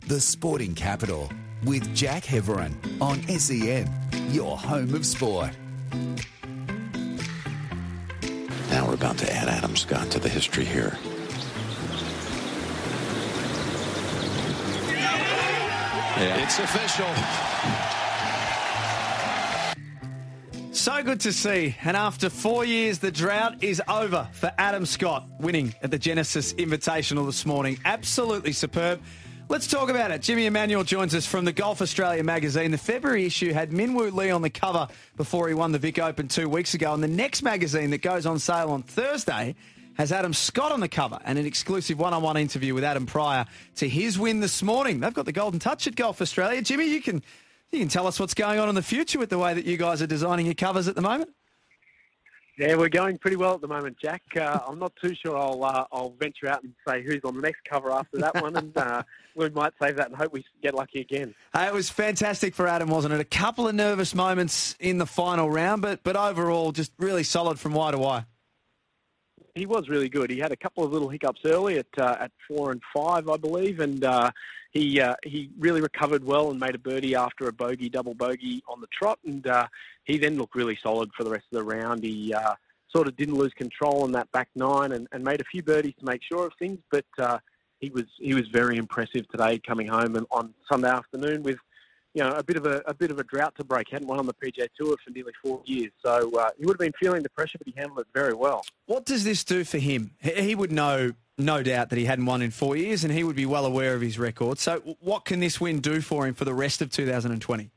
The Sporting Capital with Jack Heverin on SEN, your home of sport. Now we're about to add Adam Scott to the history here. Yeah. It's official. So good to see. And after 4 years, the drought is over for Adam Scott, winning at the Genesis Invitational this morning. Absolutely superb. Let's talk about it. Jimmy Emanuel joins us from the Golf Australia magazine. The February issue had Minwoo Lee on the cover before he won the Vic Open 2 weeks ago. And the next magazine that goes on sale on Thursday has Adam Scott on the cover and an exclusive one-on-one interview with Adam prior to his win this morning. They've got the golden touch at Golf Australia. Jimmy, you can tell us what's going on in the future with the way that you guys are designing your covers at the moment. Yeah, we're going pretty well at the moment, Jack. I'm not too sure I'll venture out and say who's on the next cover after that one, and we might save that and hope we get lucky again. It was fantastic for Adam, wasn't it? A couple of nervous moments in the final round, but overall just really solid from wire to wire. He was really good. He had a couple of little hiccups early at 4 and 5, I believe, and he really recovered well and made a birdie after a double bogey on the trot, and he then looked really solid for the rest of the round. He sort of didn't lose control on that back nine and made a few birdies to make sure of things, but he was very impressive today coming home and on Sunday afternoon with a bit of a drought to break. He hadn't won on the PGA Tour for nearly 4 years, so he would have been feeling the pressure, but he handled it very well. What does this do for him? He would know, no doubt, that he hadn't won in 4 years, and he would be well aware of his record. So what can this win do for him for the rest of 2020?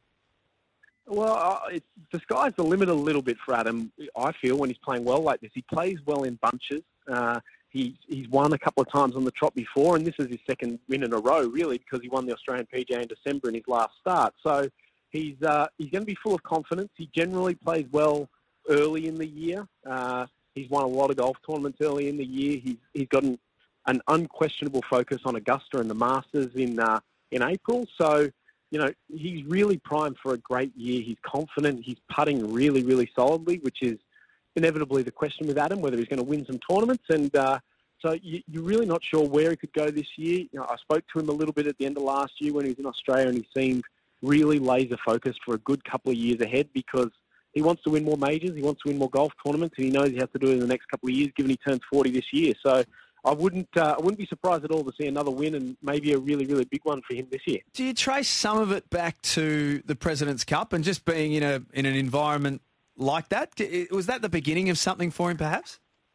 Well, the sky's the limit a little bit for Adam, I feel, when he's playing well like this. He plays well in bunches. He's won a couple of times on the trot before, and this is his second win in a row, really, because he won the Australian PGA in December in his last start. So he's going to be full of confidence. He generally plays well early in the year. He's won a lot of golf tournaments early in the year. He's got an unquestionable focus on Augusta and the Masters in April. So, he's really primed for a great year. He's confident. He's putting really, really solidly, which is inevitably the question with Adam, whether he's going to win some tournaments. And so you're really not sure where he could go this year. I spoke to him a little bit at the end of last year when he was in Australia, and he seemed really laser-focused for a good couple of years ahead because he wants to win more majors, he wants to win more golf tournaments, and he knows he has to do it in the next couple of years, given he turns 40 this year. So I wouldn't be surprised at all to see another win and maybe a really, really big one for him this year. Do you trace some of it back to the President's Cup and just being in an environment like that? Was that the beginning of something for him, perhaps?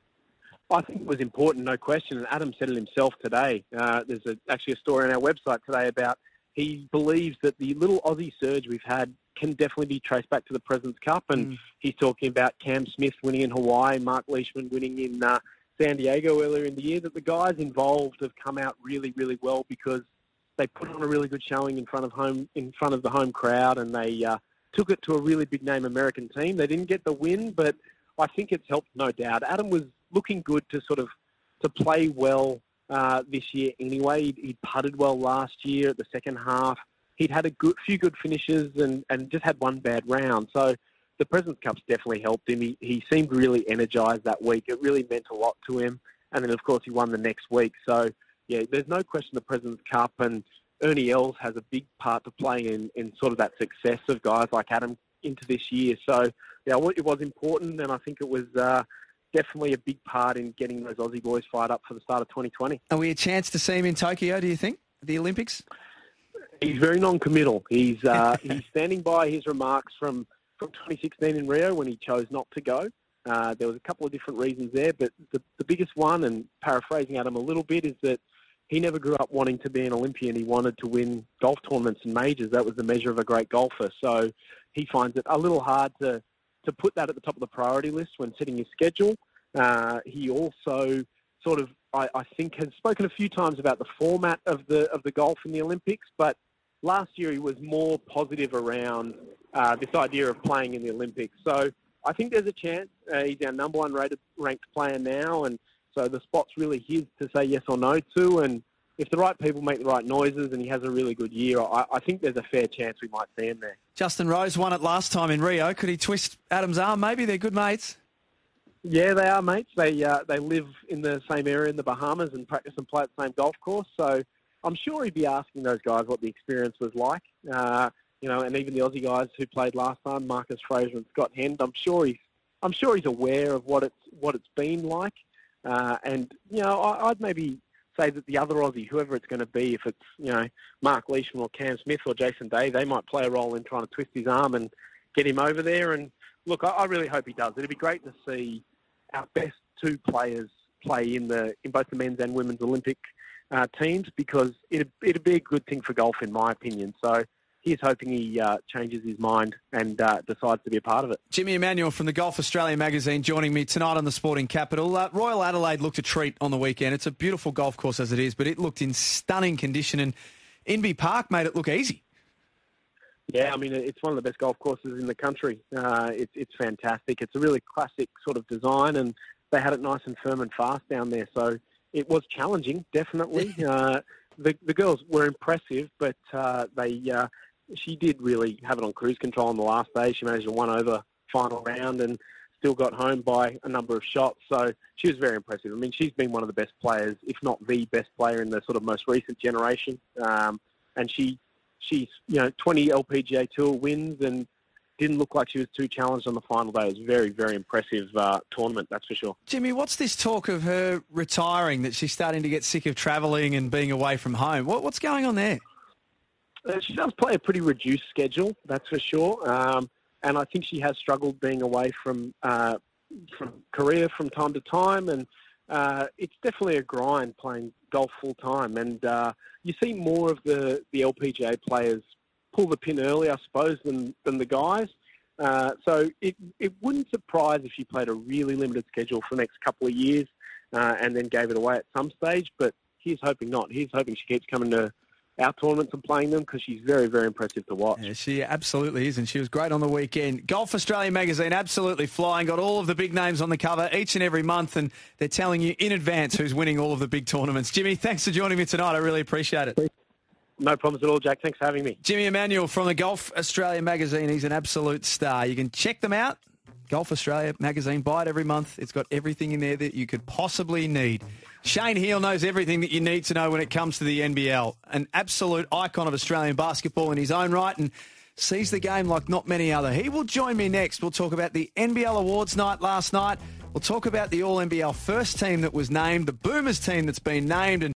I think it was important, no question, and Adam said it himself today. There's actually a story on our website today about he believes that the little Aussie surge we've had can definitely be traced back to the President's Cup, and he's talking about Cam Smith winning in Hawaii, Mark Leishman winning in San Diego earlier in the year, that the guys involved have come out really, really well because they put on a really good showing in front of the home crowd, and they took it to a really big-name American team. They didn't get the win, but I think it's helped, no doubt. Adam was looking good to play well this year anyway. He putted well last year at the second half. He'd had few good finishes and just had one bad round. So the President's Cup's definitely helped him. He seemed really energised that week. It really meant a lot to him. And then, of course, he won the next week. So, yeah, there's no question the President's Cup, and Ernie Els has a big part to play in sort of that success of guys like Adam into this year. So, yeah, it was important, and I think it was definitely a big part in getting those Aussie boys fired up for the start of 2020. Are we a chance to see him in Tokyo, do you think, at the Olympics? He's very non-committal. He's standing by his remarks from 2016 in Rio when he chose not to go. There was a couple of different reasons there, but the biggest one, and paraphrasing Adam a little bit, is that he never grew up wanting to be an Olympian. He wanted to win golf tournaments and majors. That was the measure of a great golfer. So he finds it a little hard to put that at the top of the priority list when setting his schedule. He also sort of, I think, has spoken a few times about the format of the golf in the Olympics, but last year he was more positive around this idea of playing in the Olympics. So I think there's a chance. He's our number one ranked player now, and so the spot's really his to say yes or no to. And if the right people make the right noises and he has a really good year, I think there's a fair chance we might see him there. Justin Rose won it last time in Rio. Could he twist Adam's arm? Maybe they're good mates. Yeah, they are mates. They live in the same area in the Bahamas and practice and play at the same golf course. So I'm sure he'd be asking those guys what the experience was like. And even the Aussie guys who played last time, Marcus Fraser and Scott Hend. I'm sure he's aware of what it's been like. I'd maybe say that the other Aussie, whoever it's going to be, if it's Mark Leishman or Cam Smith or Jason Day, they might play a role in trying to twist his arm and get him over there. And look, I really hope he does. It'd be great to see our best two players play in both the men's and women's Olympic teams, because it'd be a good thing for golf, in my opinion. So he's hoping he changes his mind and decides to be a part of it. Jimmy Emanuel from the Golf Australia magazine joining me tonight on the Sporting Capital. Royal Adelaide looked a treat on the weekend. It's a beautiful golf course as it is, but it looked in stunning condition, and Inbee Park made it look easy. Yeah, I mean, it's one of the best golf courses in the country. It's fantastic. It's a really classic sort of design, and they had it nice and firm and fast down there. So it was challenging, definitely. The girls were impressive, but she did really have it on cruise control on the last day. She managed a one-over final round and still got home by a number of shots. So she was very impressive. I mean, she's been one of the best players, if not the best player in the sort of most recent generation. And she's 20 LPGA Tour wins and didn't look like she was too challenged on the final day. It was a very, very impressive tournament, that's for sure. Jimmy, what's this talk of her retiring, that she's starting to get sick of travelling and being away from home? What's going on there? She does play a pretty reduced schedule, that's for sure. And I think she has struggled being away from Korea from time to time. And it's definitely a grind playing golf full time. And you see more of the LPGA players pull the pin early, I suppose, than the guys. So it wouldn't surprise if she played a really limited schedule for the next couple of years and then gave it away at some stage. But he's hoping not. He's hoping she keeps coming to our tournaments and playing them, because she's very, very impressive to watch. Yeah, she absolutely is, and she was great on the weekend. Golf Australia magazine absolutely flying, got all of the big names on the cover each and every month, and they're telling you in advance who's winning all of the big tournaments. Jimmy, thanks for joining me tonight. I really appreciate it. No problems at all, Jack. Thanks for having me. Jimmy Emanuel from the Golf Australia magazine. He's an absolute star. You can check them out. Golf Australia magazine. Buy it every month. It's got everything in there that you could possibly need. Shane Heal knows everything that you need to know when it comes to the NBL. An absolute icon of Australian basketball in his own right, and sees the game like not many other. He will join me next. We'll talk about the NBL Awards night last night. We'll talk about the All-NBL first team that was named, the Boomers team that's been named, and